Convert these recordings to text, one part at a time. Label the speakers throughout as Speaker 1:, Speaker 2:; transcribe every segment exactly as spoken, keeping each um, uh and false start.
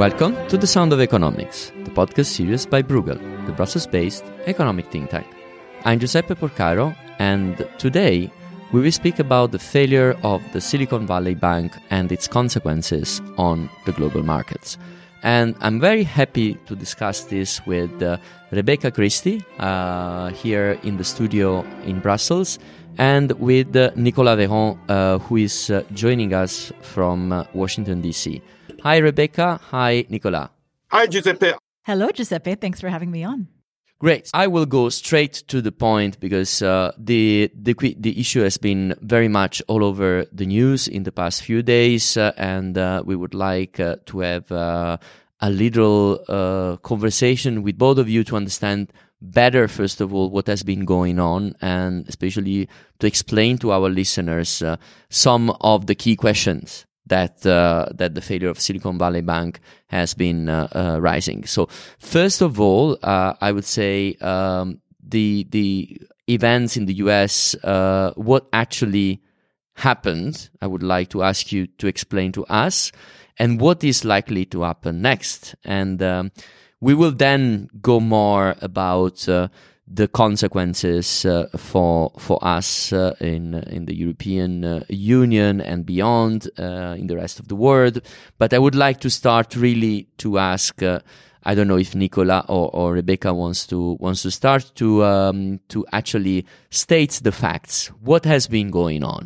Speaker 1: Welcome to The Sound of Economics, the podcast series by Bruegel, the Brussels-based economic think tank. I'm Giuseppe Porcaro, and today we will speak about the failure of the Silicon Valley Bank and its consequences on the global markets. And I'm very happy to discuss this with uh, Rebecca Christie uh, here in the studio in Brussels, and with uh, Nicolas Véron, uh, who is uh, joining us from uh, Washington, D C. Hi, Rebecca. Hi, Nicolas.
Speaker 2: Hi, Giuseppe.
Speaker 3: Hello, Giuseppe. Thanks for having me on.
Speaker 1: Great. I will go straight to the point because uh, the, the the issue has been very much all over the news in the past few days, uh, and uh, we would like uh, to have uh, a little uh, conversation with both of you to understand better, first of all, what has been going on, and especially to explain to our listeners uh, some of the key questions that uh, that the failure of Silicon Valley Bank has been uh, uh, rising. So, first of all, uh, I would say um, the the events in the U S, uh, what actually happened, I would like to ask you to explain to us, and what is likely to happen next. And um, we will then go more about uh, the consequences uh, for for us uh, in in the European uh, Union and beyond, uh, in the rest of the world. But I would like to start really to ask. Uh, I don't know if Nicola or, or Rebecca wants to wants to start to um, to actually state the facts. What has been going on?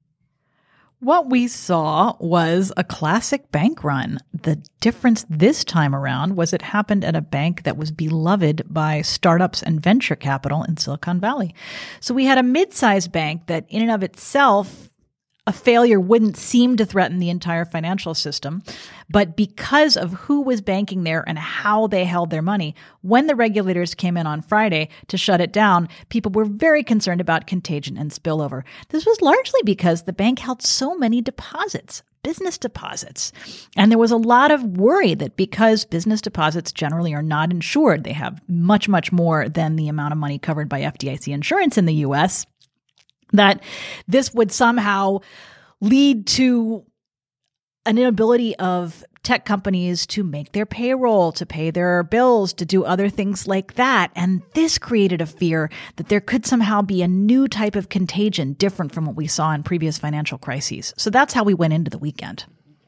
Speaker 3: What we saw was a classic bank run. The difference this time around was it happened at a bank that was beloved by startups and venture capital in Silicon Valley. So we had a mid-sized bank that in and of itself, a failure wouldn't seem to threaten the entire financial system. But because of who was banking there and how they held their money, when the regulators came in on Friday to shut it down, people were very concerned about contagion and spillover. This was largely because the bank held so many deposits, business deposits. And there was a lot of worry that because business deposits generally are not insured, they have much, much more than the amount of money covered by F D I C insurance in the U S, that this would somehow lead to an inability of tech companies to make their payroll, to pay their bills, to do other things like that. And this created a fear that there could somehow be a new type of contagion different from what we saw in previous financial crises. So that's how we went into the weekend.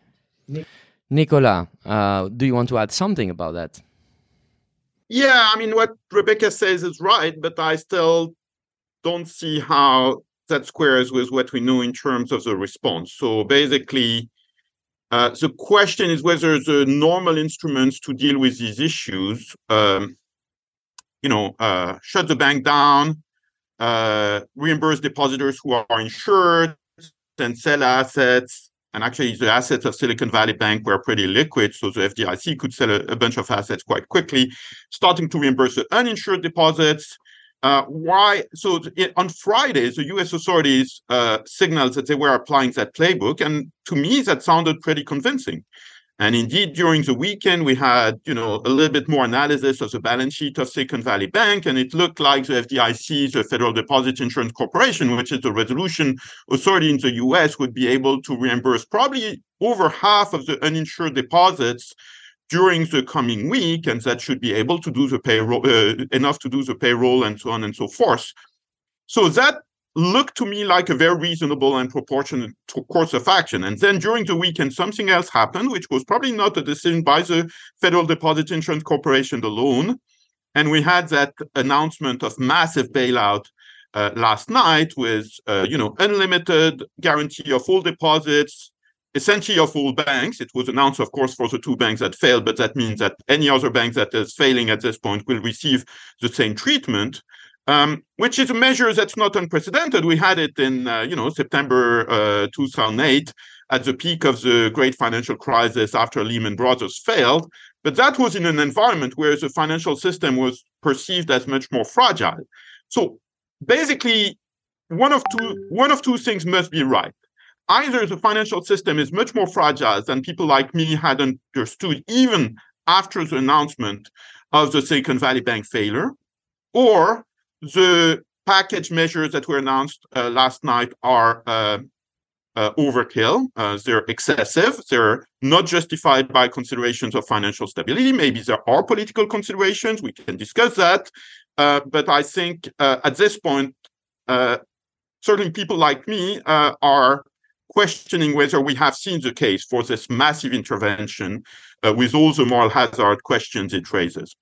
Speaker 1: Nicola, uh, do you want to add something about that?
Speaker 2: Yeah, I mean, what Rebecca says is right, but I still don't see how that squares with what we know in terms of the response. So basically, uh, the question is whether the normal instruments to deal with these issues, um, you know, uh, shut the bank down, uh, reimburse depositors who are insured, and sell assets. And actually, the assets of Silicon Valley Bank were pretty liquid, so the F D I C could sell a, a bunch of assets quite quickly, starting to reimburse the uninsured deposits. Uh, why? So it, on Friday, the U S authorities uh, signaled that they were applying that playbook, and to me, that sounded pretty convincing. And indeed, during the weekend, we had, you know, a little bit more analysis of the balance sheet of Silicon Valley Bank, and it looked like the F D I C, the Federal Deposit Insurance Corporation, which is the resolution authority in the U S, would be able to reimburse probably over half of the uninsured deposits during the coming week, and that should be able to do the payroll, uh, enough to do the payroll and so on and so forth. So that looked to me like a very reasonable and proportionate course of action. And then during the weekend, something else happened, which was probably not a decision by the Federal Deposit Insurance Corporation alone. And we had that announcement of massive bailout uh, last night with, uh, you know, unlimited guarantee of all deposits, essentially of all banks. It was announced, of course, for the two banks that failed, but that means that any other bank that is failing at this point will receive the same treatment, um, which is a measure that's not unprecedented. We had it in, uh, you know, September uh, two thousand eight at the peak of the great financial crisis after Lehman Brothers failed. But that was in an environment where the financial system was perceived as much more fragile. So basically, one of two one of two things must be right. Either the financial system is much more fragile than people like me had understood even after the announcement of the Silicon Valley Bank failure, or the package measures that were announced uh, last night are uh, uh, overkill. Uh, they're excessive. They're not justified by considerations of financial stability. Maybe there are political considerations. We can discuss that. Uh, but I think uh, at this point, uh, certain people like me uh, are questioning whether we have seen the case for this massive intervention uh, with all the moral hazard questions it raises.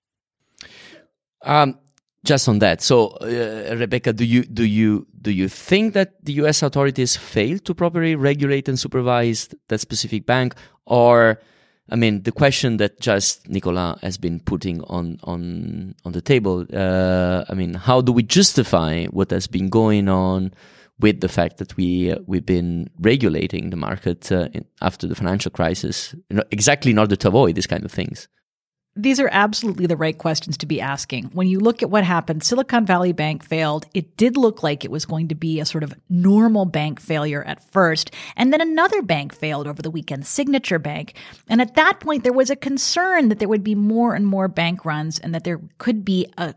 Speaker 1: Um, just on that, so uh, Rebecca, do you do you do you think that the U S authorities failed to properly regulate and supervise that specific bank, or, I mean, the question that just Nicolas has been putting on on on the table? Uh, I mean, how do we justify what has been going on with the fact that we uh, we've been regulating the market uh, in, after the financial crisis, you know, exactly in order to avoid these kind of things?
Speaker 3: These are absolutely the right questions to be asking. When you look at what happened, Silicon Valley Bank failed. It did look like it was going to be a sort of normal bank failure at first. And then another bank failed over the weekend, Signature Bank. And at that point, there was a concern that there would be more and more bank runs and that there could be a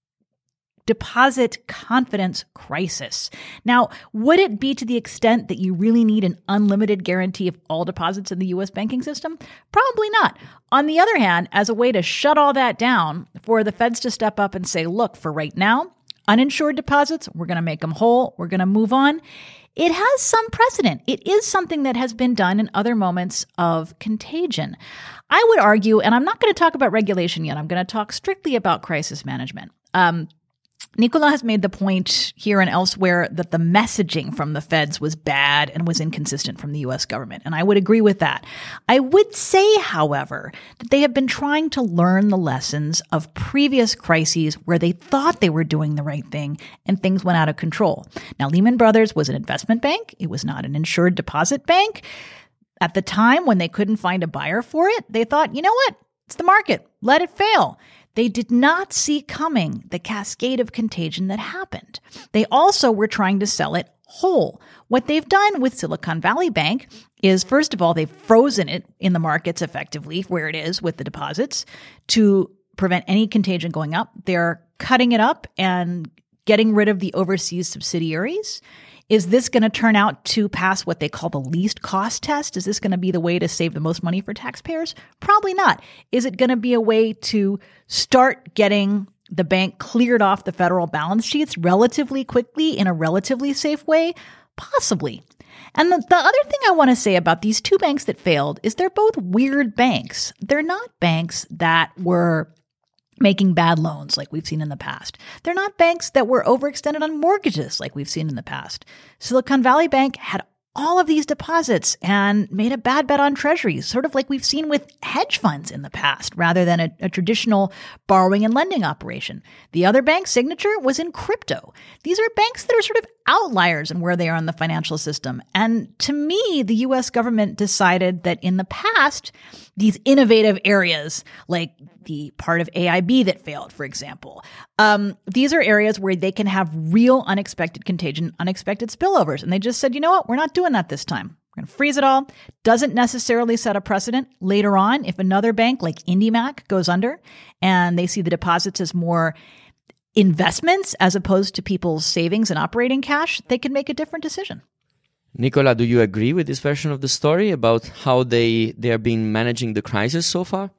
Speaker 3: deposit confidence crisis. Now, would it be to the extent that you really need an unlimited guarantee of all deposits in the U S banking system? Probably not. On the other hand, as a way to shut all that down, for the feds to step up and say, look, for right now, uninsured deposits, we're going to make them whole, we're going to move on. It has some precedent. It is something that has been done in other moments of contagion. I would argue, and I'm not going to talk about regulation yet, I'm going to talk strictly about crisis management. Um, Nicolas has made the point here and elsewhere that the messaging from the feds was bad and was inconsistent from the U S government, and I would agree with that. I would say, however, that they have been trying to learn the lessons of previous crises where they thought they were doing the right thing and things went out of control. Now, Lehman Brothers was an investment bank. It was not an insured deposit bank. At the time when they couldn't find a buyer for it, they thought, you know what? It's the market. Let it fail. They did not see coming the cascade of contagion that happened. They also were trying to sell it whole. What they've done with Silicon Valley Bank is, first of all, they've frozen it in the markets effectively where it is with the deposits to prevent any contagion going up. They're cutting it up and getting rid of the overseas subsidiaries. Is this going to turn out to pass what they call the least cost test? Is this going to be the way to save the most money for taxpayers? Probably not. Is it going to be a way to start getting the bank cleared off the federal balance sheets relatively quickly in a relatively safe way? Possibly. And the, the other thing I want to say about these two banks that failed is they're both weird banks. They're not banks that were making bad loans like we've seen in the past. They're not banks that were overextended on mortgages like we've seen in the past. Silicon Valley Bank had all of these deposits and made a bad bet on treasuries, sort of like we've seen with hedge funds in the past, rather than a, a traditional borrowing and lending operation. The other bank, Signature, was in crypto. These are banks that are sort of outliers in where they are in the financial system. And to me, the U S government decided that in the past, these innovative areas, like the part of A I B that failed, for example, um, these are areas where they can have real unexpected contagion, unexpected spillovers. And they just said, you know what, we're not doing that this time. We're going to freeze it all. Doesn't necessarily set a precedent later on. If another bank like IndyMac goes under and they see the deposits as more investments as opposed to people's savings and operating cash, they can make a different decision.
Speaker 1: Nicolas, do you agree with this version of the story about how they they are been managing the crisis so far?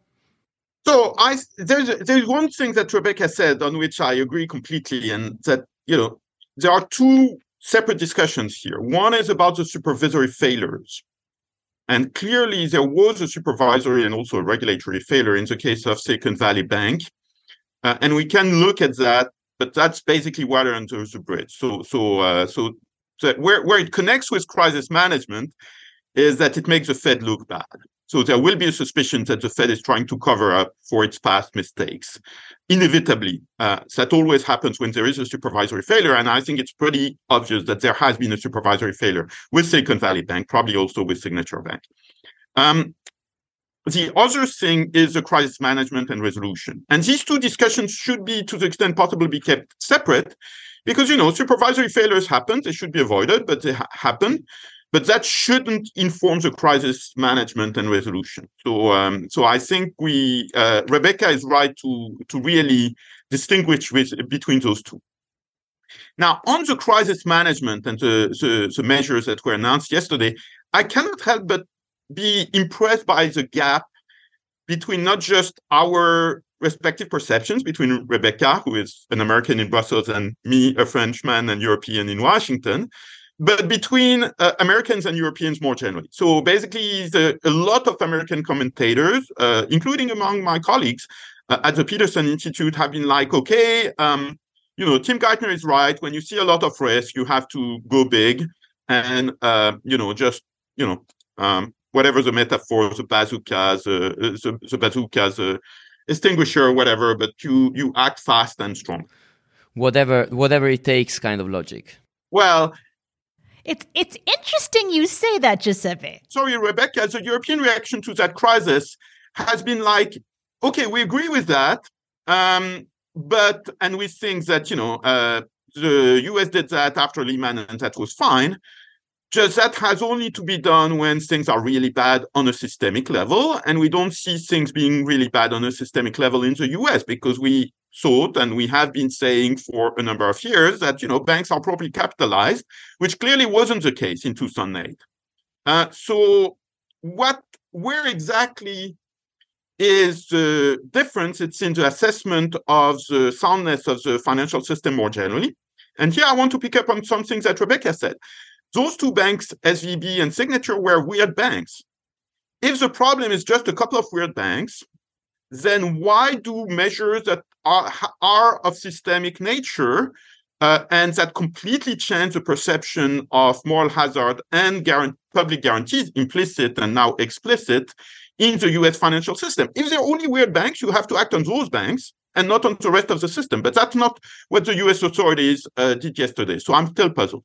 Speaker 2: So I there's there's one thing that Rebecca said on which I agree completely, and that, you know, there are two separate discussions here. One is about the supervisory failures. And clearly there was a supervisory and also a regulatory failure in the case of Silicon Valley Bank. Uh, and we can look at that, but that's basically water under the bridge. So so uh, so that where, where it connects with crisis management is that it makes the Fed look bad. So there will be a suspicion that the Fed is trying to cover up for its past mistakes. Inevitably, uh, that always happens when there is a supervisory failure. And I think it's pretty obvious that there has been a supervisory failure with Silicon Valley Bank, probably also with Signature Bank. Um, the other thing is the crisis management and resolution. And these two discussions should be, to the extent possible, be kept separate because, you know, supervisory failures happen. They should be avoided, but they ha- happen. But that shouldn't inform the crisis management and resolution. So, um, so I think we uh, Rebecca is right to to really distinguish with, between those two. Now, on the crisis management and the, the, the measures that were announced yesterday, I cannot help but be impressed by the gap between not just our respective perceptions, between Rebecca, who is an American in Brussels, and me, a Frenchman and European in Washington, but between uh, Americans and Europeans more generally. So basically, the, a lot of American commentators, uh, including among my colleagues uh, at the Peterson Institute, have been like, okay, um, you know, Tim Geithner is right. When you see a lot of risk, you have to go big and, uh, you know, just, you know, um, whatever the metaphor, the bazooka, the, the, the bazooka, the extinguisher, whatever, but you you act fast and strong.
Speaker 1: Whatever whatever it takes kind of logic.
Speaker 2: Well,
Speaker 3: it's it's interesting you say that, Giuseppe.
Speaker 2: Sorry, Rebecca, the European reaction to that crisis has been like, okay, we agree with that, um, but, and we think that, you know, uh, the U S did that after Lehman and that was fine. Just that has only to be done when things are really bad on a systemic level. And we don't see things being really bad on a systemic level in the U S because we thought, and we have been saying for a number of years, that, you know, banks are properly capitalized, which clearly wasn't the case in two thousand eight. Uh, so what, where exactly is the difference? It's in the assessment of the soundness of the financial system more generally. And here I want to pick up on some things that Rebecca said. Those two banks, S V B and Signature, were weird banks. If the problem is just a couple of weird banks, then why do measures that are, are of systemic nature uh, and that completely change the perception of moral hazard and guarantee, public guarantees, implicit and now explicit, in the U S financial system? If they're only weird banks, you have to act on those banks and not on the rest of the system. But that's not what the U S authorities uh, did yesterday. So I'm still puzzled.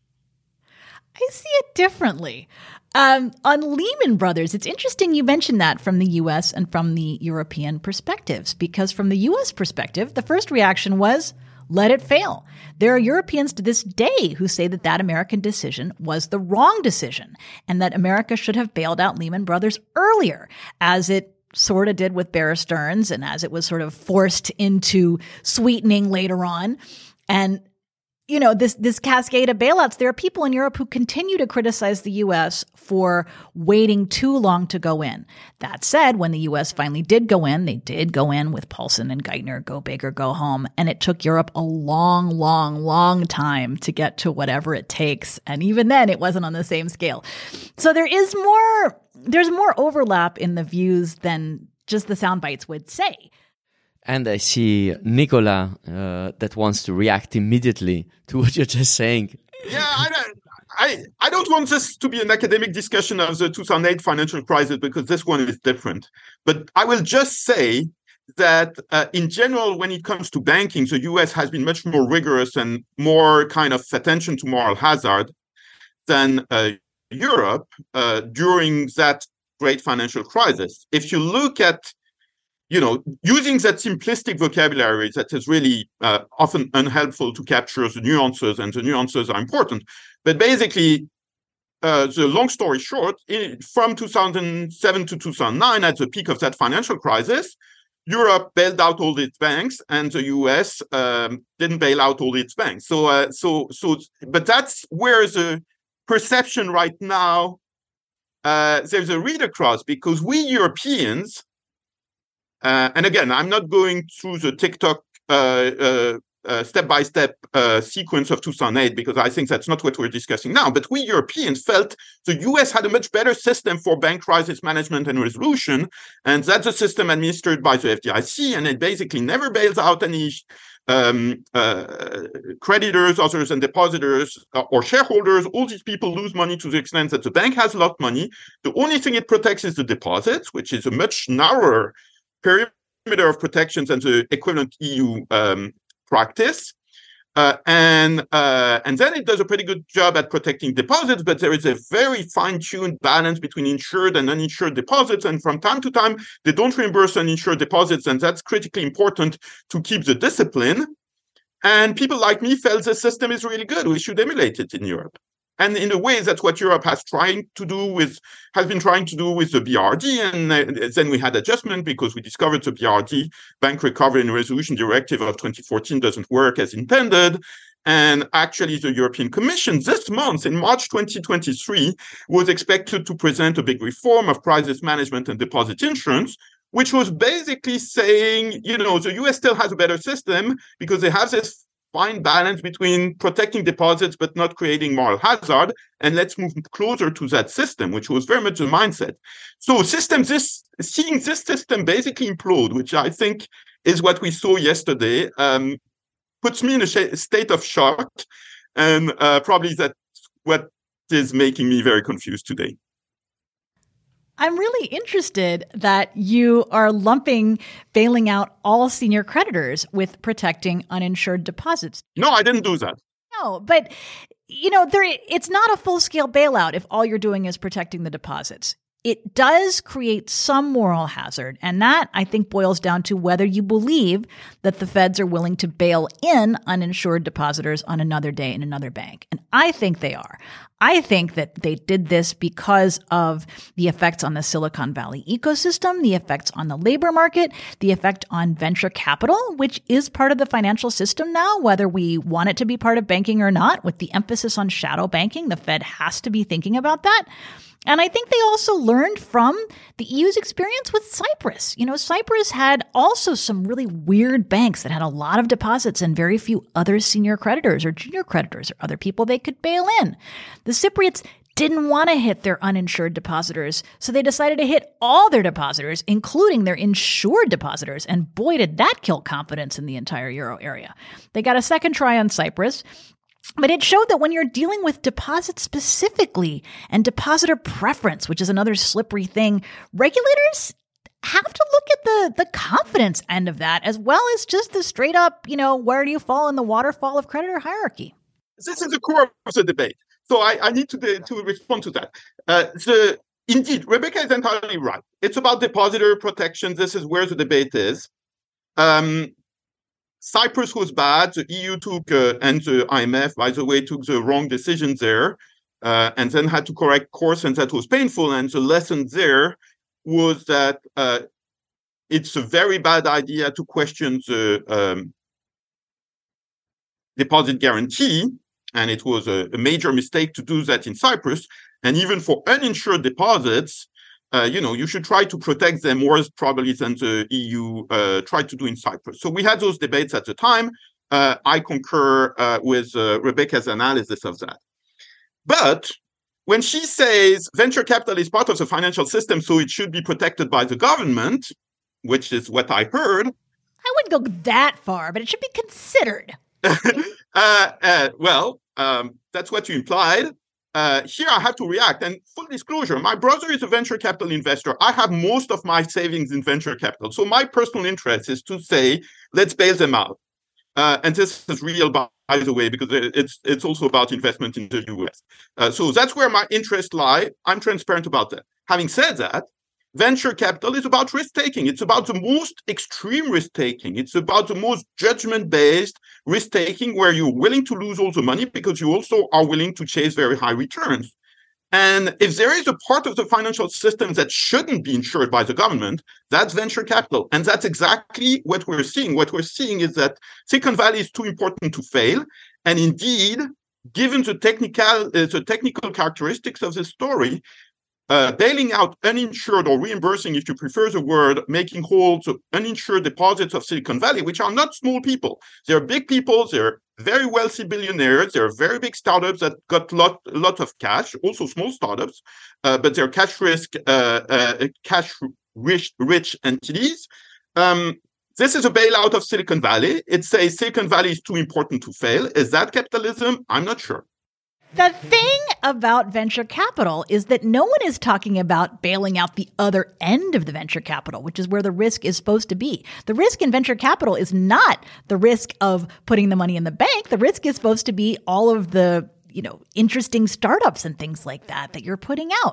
Speaker 3: I see it differently. Um, on Lehman Brothers, it's interesting you mentioned that from the U S and from the European perspectives, because from the U S perspective, the first reaction was, let it fail. There are Europeans to this day who say that that American decision was the wrong decision and that America should have bailed out Lehman Brothers earlier, as it sort of did with Bear Stearns and as it was sort of forced into sweetening later on. And you know, this this cascade of bailouts, there are people in Europe who continue to criticize the U S for waiting too long to go in. That said, when the U S finally did go in, they did go in with Paulson and Geithner, go big or go home. And it took Europe a long, long, long time to get to whatever it takes. And even then, it wasn't on the same scale. So there is more, there's more overlap in the views than just the sound bites would say.
Speaker 1: And I see Nicola uh, that wants to react immediately to what you're just saying.
Speaker 2: Yeah, I don't, I, I don't want this to be an academic discussion of the two thousand eight financial crisis because this one is different. But I will just say that uh, in general, when it comes to banking, the U S has been much more rigorous and more kind of attention to moral hazard than uh, Europe uh, during that great financial crisis. If you look at You know, using that simplistic vocabulary that is really uh, often unhelpful to capture the nuances, and the nuances are important. But basically, uh, the long story short, in, from two thousand seven to two thousand nine, at the peak of that financial crisis, Europe bailed out all its banks, and the U S um, didn't bail out all its banks. So, uh, so, so, but that's where the perception right now, uh, there's a read across, because we Europeans. Uh, and again, I'm not going through the TikTok uh, uh, uh, step-by-step uh, sequence of two thousand eight, because I think that's not what we're discussing now. But we Europeans felt the U S had a much better system for bank crisis management and resolution, and that's a system administered by the F D I C, and it basically never bails out any um, uh, creditors, others, and depositors uh, or shareholders. All these people lose money to the extent that the bank has a lot of money. The only thing it protects is the deposits, which is a much narrower perimeter of protections than the equivalent E U um, practice. Uh, and uh, and then it does a pretty good job at protecting deposits, but there is a very fine-tuned balance between insured and uninsured deposits. And from time to time, they don't reimburse uninsured deposits, and that's critically important to keep the discipline. And people like me felt the system is really good. We should emulate it in Europe. And in a way, that's what Europe has trying to do with has been trying to do with the B R D. And uh, then we had adjustment because we discovered the B R D, Bank Recovery and Resolution Directive of twenty fourteen, doesn't work as intended. And actually, the European Commission this month, in March twenty twenty-three, was expected to present a big reform of crisis management and deposit insurance, which was basically saying, you know, the U S still has a better system because they have this fine balance between protecting deposits but not creating moral hazard, and let's move closer to that system, which was very much the mindset. So systems, this, seeing this system basically implode, which I think is what we saw yesterday, um, puts me in a sh- state of shock, and uh, probably that's what is making me very confused today.
Speaker 3: I'm really interested that you are lumping bailing out all senior creditors with protecting uninsured deposits.
Speaker 2: No, I didn't do that.
Speaker 3: No, but you know, there it's not a full-scale bailout if all you're doing is protecting the deposits. It does create some moral hazard, and that, I think, boils down to whether you believe that the feds are willing to bail in uninsured depositors on another day in another bank. And I think they are. I think that they did this because of the effects on the Silicon Valley ecosystem, the effects on the labor market, the effect on venture capital, which is part of the financial system now, whether we want it to be part of banking or not. With the emphasis on shadow banking, the Fed has to be thinking about that. And I think they also learned from the E U's experience with Cyprus. You know, Cyprus had also some really weird banks that had a lot of deposits and very few other senior creditors or junior creditors or other people they could bail in. The Cypriots didn't want to hit their uninsured depositors, so they decided to hit all their depositors, including their insured depositors. And boy, did that kill confidence in the entire euro area. They got a second try on Cyprus. But it showed that when you're dealing with deposits specifically and depositor preference, which is another slippery thing, regulators have to look at the, the confidence end of that, as well as just the straight up, you know, where do you fall in the waterfall of creditor hierarchy?
Speaker 2: This is the core of the debate. So I, I need to, to respond to that. Uh, the, indeed, Rebecca is entirely right. It's about depositor protection. This is where the debate is. Um, Cyprus was bad. The E U took, uh, and the I M F, by the way, took the wrong decisions there, uh, and then had to correct course, and that was painful. And the lesson there was that uh, it's a very bad idea to question the um, deposit guarantee, and it was a, a major mistake to do that in Cyprus. And even for uninsured deposits, Uh, you know, you should try to protect them more probably than the E U uh, tried to do in Cyprus. So we had those debates at the time. Uh, I concur uh, with uh, Rebecca's analysis of that. But when she says venture capital is part of the financial system, so it should be protected by the government, which is what I heard.
Speaker 3: I wouldn't go that far, but it should be considered.
Speaker 2: uh, uh, well, um, that's what you implied. Uh, here I have to react. And full disclosure, my brother is a venture capital investor. I have most of my savings in venture capital. So my personal interest is to say, let's bail them out. Uh, and this is real, by, by the way, because it's it's also about investment in the U S. Uh, so that's where my interests lie. I'm transparent about that. Having said that, venture capital is about risk-taking. It's about the most extreme risk-taking. It's about the most judgment-based risk-taking where you're willing to lose all the money because you also are willing to chase very high returns. And if there is a part of the financial system that shouldn't be insured by the government, that's venture capital. And that's exactly what we're seeing. What we're seeing is that Silicon Valley is too important to fail. And indeed, given the technical, uh, the technical characteristics of this story, Uh, bailing out uninsured or reimbursing, if you prefer the word, making whole the uninsured deposits of Silicon Valley, which are not small people. They're big people. They're very wealthy billionaires. They're very big startups that got a lot, a lot of cash, also small startups, uh, but they're cash risk, uh, uh, cash rich, rich entities. Um, this is a bailout of Silicon Valley. It says Silicon Valley is too important to fail. Is that capitalism? I'm not sure.
Speaker 3: The thing about venture capital is that no one is talking about bailing out the other end of the venture capital, which is where the risk is supposed to be. The risk in venture capital is not the risk of putting the money in the bank. The risk is supposed to be all of the, you know, interesting startups and things like that that you're putting out.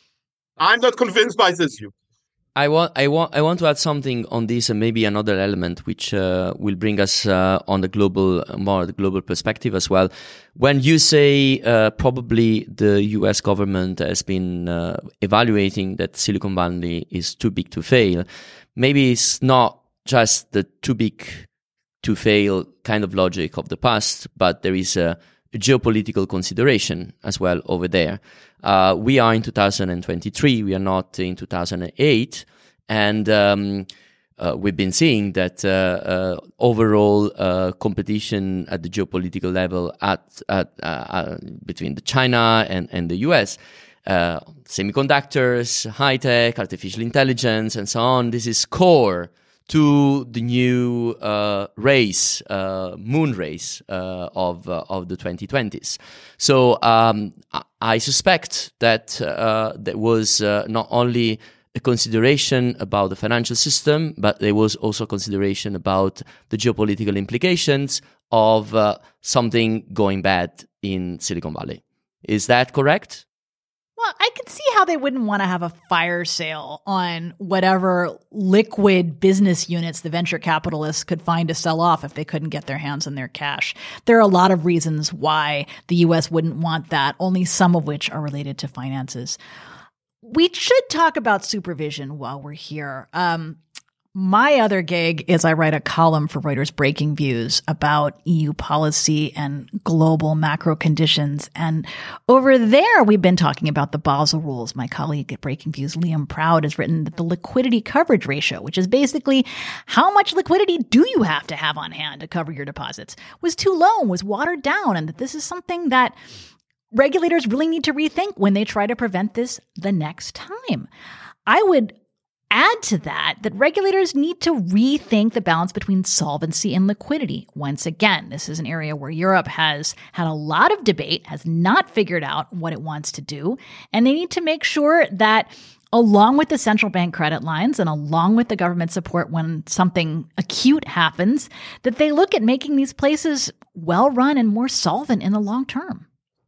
Speaker 2: I'm not convinced by this view.
Speaker 1: I want, I want, I want to add something on this, and maybe another element which uh, will bring us uh, on the global, more the global perspective as well. When you say uh, probably the U S government has been uh, evaluating that Silicon Valley is too big to fail, maybe it's not just the too big to fail kind of logic of the past, but there is a, a geopolitical consideration as well over there. Uh, we are in two thousand twenty-three, we are not in two thousand eight, and um, uh, we've been seeing that uh, uh, overall uh, competition at the geopolitical level at, at uh, uh, between the China and, and the U S, uh, semiconductors, high tech, artificial intelligence, and so on. This is core to the new uh, race, uh, moon race uh, of uh, of the twenty twenties. So um, I suspect that uh, there was uh, not only a consideration about the financial system, but there was also a consideration about the geopolitical implications of uh, something going bad in Silicon Valley. Is that correct?
Speaker 3: Well, I can see how they wouldn't want to have a fire sale on whatever liquid business units the venture capitalists could find to sell off if they couldn't get their hands on their cash. There are a lot of reasons why the U S wouldn't want that, only some of which are related to finances. We should talk about supervision while we're here. Um, My other gig is I write a column for Reuters Breaking Views about E U policy and global macro conditions. And over there, we've been talking about the Basel rules. My colleague at Breaking Views, Liam Proud, has written that the liquidity coverage ratio, which is basically how much liquidity do you have to have on hand to cover your deposits, was too low, was watered down, and that this is something that regulators really need to rethink when they try to prevent this the next time. I would add to that that regulators need to rethink the balance between solvency and liquidity. Once again, this is an area where Europe has had a lot of debate, has not figured out what it wants to do, and they need to make sure that along with the central bank credit lines and along with the government support when something acute happens, that they look at making these places well-run and more solvent in the long term.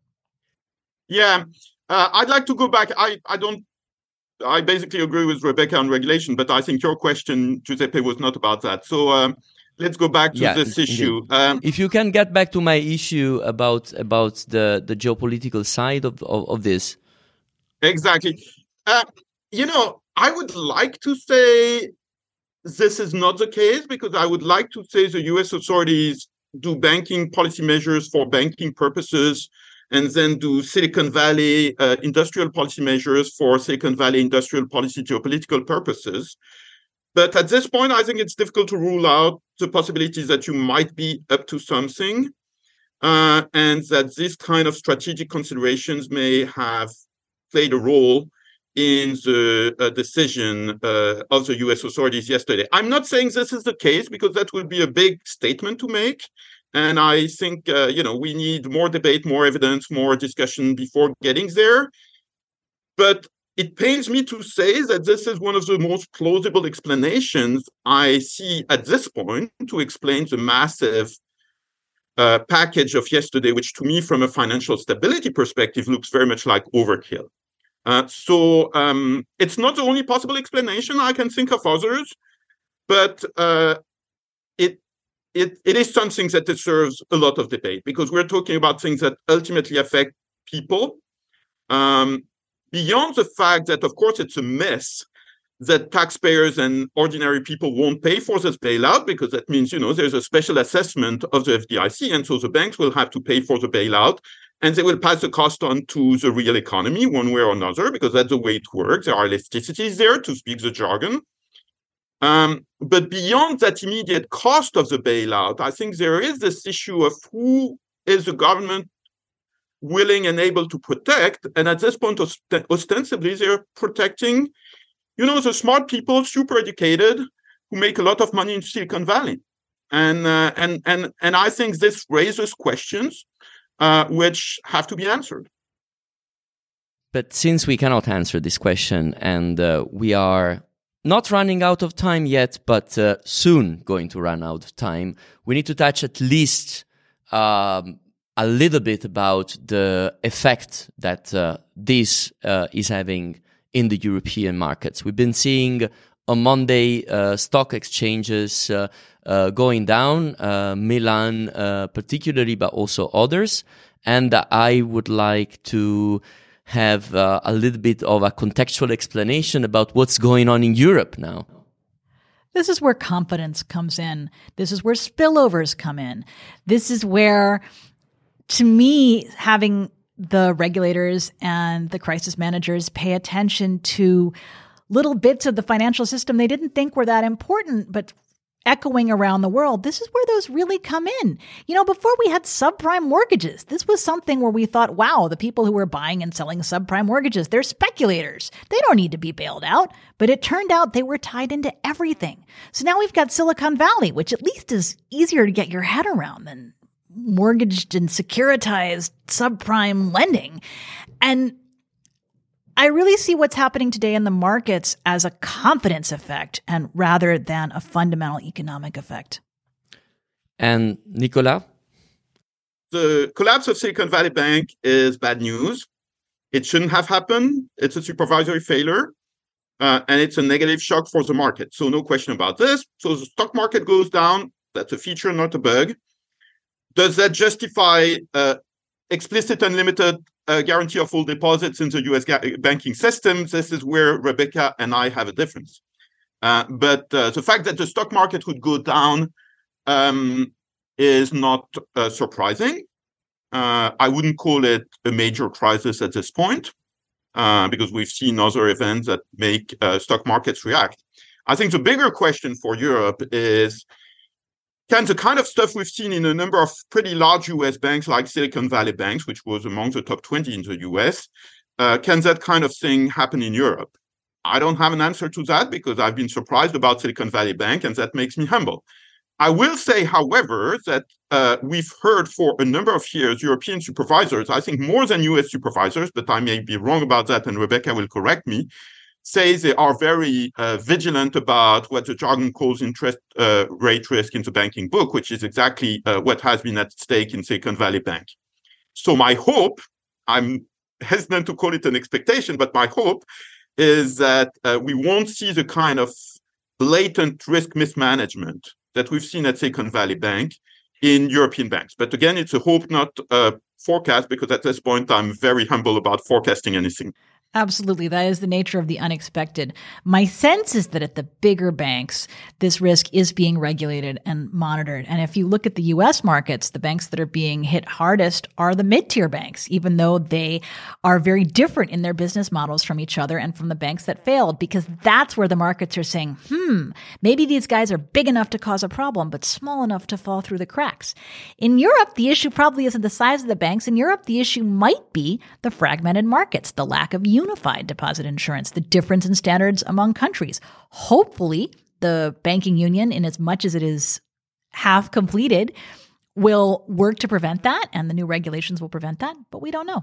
Speaker 2: Yeah, uh, I'd like to go back. I, I don't I basically agree with Rebecca on regulation, but I think your question, Giuseppe, was not about that. So um, let's go back to
Speaker 1: yeah,
Speaker 2: this issue. Um,
Speaker 1: if you can get back to my issue about about the, the geopolitical side of, of, of this.
Speaker 2: Exactly. Uh, you know, I would like to say this is not the case, because I would like to say the U S authorities do banking policy measures for banking purposes, and then do Silicon Valley uh, industrial policy measures for Silicon Valley industrial policy geopolitical purposes. But at this point, I think it's difficult to rule out the possibilities that you might be up to something, uh, and that this kind of strategic considerations may have played a role in the uh, decision uh, of the U S authorities yesterday. I'm not saying this is the case, because that would be a big statement to make. And I think, uh, you know, we need more debate, more evidence, more discussion before getting there. But it pains me to say that this is one of the most plausible explanations I see at this point to explain the massive uh, package of yesterday, which to me, from a financial stability perspective, looks very much like overkill. Uh, so um, it's not the only possible explanation. I can think of others, but uh, it It, it is something that deserves a lot of debate, because we're talking about things that ultimately affect people. Um, beyond the fact that, of course, it's a mess that taxpayers and ordinary people won't pay for this bailout, because that means, you know, there's a special assessment of the F D I C, and so the banks will have to pay for the bailout, and they will pass the cost on to the real economy one way or another, because that's the way it works. There are elasticities there, to speak the jargon. Um, but beyond that immediate cost of the bailout, I think there is this issue of who is the government willing and able to protect. And at this point, ost- ostensibly, they're protecting, you know, the smart people, super educated, who make a lot of money in Silicon Valley. And uh, and and and I think this raises questions uh, which have to be answered.
Speaker 1: But since we cannot answer this question, and uh, we are not running out of time yet, but uh, soon going to run out of time, we need to touch at least um, a little bit about the effect that uh, this uh, is having in the European markets. We've been seeing on Monday uh, stock exchanges uh, uh, going down, uh, Milan uh, particularly, but also others. And I would like to have uh, a little bit of a contextual explanation about what's going on in Europe now.
Speaker 3: This is where confidence comes in. This is where spillovers come in. This is where, to me, having the regulators and the crisis managers pay attention to little bits of the financial system they didn't think were that important, but echoing around the world, this is where those really come in. You know, before we had subprime mortgages, this was something where we thought, wow, the people who were buying and selling subprime mortgages, they're speculators. They don't need to be bailed out. But it turned out they were tied into everything. So now we've got Silicon Valley, which at least is easier to get your head around than mortgaged and securitized subprime lending. And I really see what's happening today in the markets as a confidence effect and rather than a fundamental economic effect.
Speaker 1: And Nicolas?
Speaker 2: The collapse of Silicon Valley Bank is bad news. It shouldn't have happened. It's a supervisory failure, uh, and it's a negative shock for the market. So no question about this. So the stock market goes down. That's a feature, not a bug. Does that justify uh, explicit unlimited uh, guarantee of full deposits in the U S ga- banking system? This is where Rebecca and I have a difference. Uh, but uh, the fact that the stock market would go down um, is not uh, surprising. Uh, I wouldn't call it a major crisis at this point, uh, because we've seen other events that make uh, stock markets react. I think the bigger question for Europe is, can the kind of stuff we've seen in a number of pretty large U S banks like Silicon Valley banks, which was among the top twenty in the U S, uh, can that kind of thing happen in Europe? I don't have an answer to that because I've been surprised about Silicon Valley Bank, and that makes me humble. I will say, however, that uh, we've heard for a number of years European supervisors, I think more than U S supervisors, but I may be wrong about that, and Rebecca will correct me, say they are very uh, vigilant about what the jargon calls interest uh, rate risk in the banking book, which is exactly uh, what has been at stake in Silicon Valley Bank. So my hope, I'm hesitant to call it an expectation, but my hope is that uh, we won't see the kind of blatant risk mismanagement that we've seen at Silicon Valley Bank in European banks. But again, it's a hope, not a forecast, because at this point, I'm very humble about forecasting anything.
Speaker 3: Absolutely. That is the nature of the unexpected. My sense is that at the bigger banks, this risk is being regulated and monitored. And if you look at the U S markets, the banks that are being hit hardest are the mid-tier banks, even though they are very different in their business models from each other and from the banks that failed, because that's where the markets are saying, hmm, maybe these guys are big enough to cause a problem, but small enough to fall through the cracks. In Europe, the issue probably isn't the size of the banks. In Europe, the issue might be the fragmented markets, the lack of unified deposit insurance, the difference in standards among countries. Hopefully, the banking union, in as much as it is half completed, will work to prevent that, and the new regulations will prevent that, but we don't know.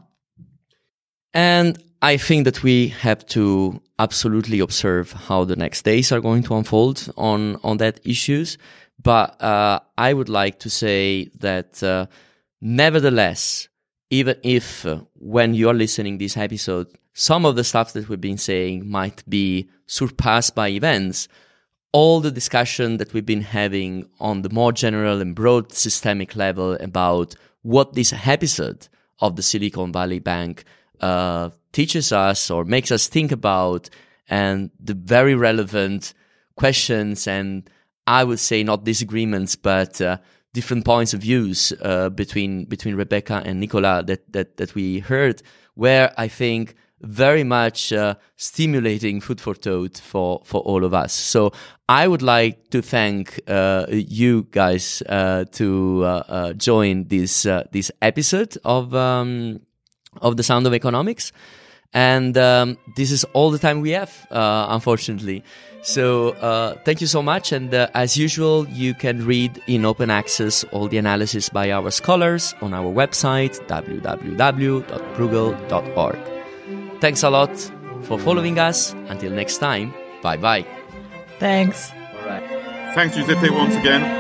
Speaker 1: And I think that we have to absolutely observe how the next days are going to unfold on, on that issues. But uh, I would like to say that uh, nevertheless, even if uh, when you're listening this episode, some of the stuff that we've been saying might be surpassed by events, all the discussion that we've been having on the more general and broad systemic level about what this episode of the Silicon Valley Bank uh, teaches us or makes us think about, and the very relevant questions and I would say not disagreements, but uh, different points of views uh, between between Rebecca and Nicolas that that that we heard, were I think very much uh, stimulating food for thought for for all of us. So I would like to thank uh, you guys uh, to uh, uh, join this uh, this episode of um, of The Sound of Economics, and um, this is all the time we have, uh, unfortunately. So uh, thank you so much, and uh, as usual, you can read in open access all the analysis by our scholars on our website w w w dot bruegel dot org. Thanks a lot for following us. Until next time, bye bye.
Speaker 3: Thanks.
Speaker 1: All right.
Speaker 2: Thanks, Giuseppe, once again.